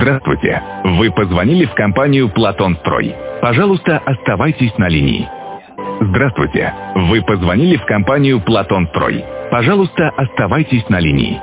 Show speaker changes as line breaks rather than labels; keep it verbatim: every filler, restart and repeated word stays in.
Здравствуйте. Вы позвонили в компанию «Платонстрой». Пожалуйста, оставайтесь на линии. Здравствуйте. Вы позвонили в компанию «Платонстрой». Пожалуйста, оставайтесь на линии.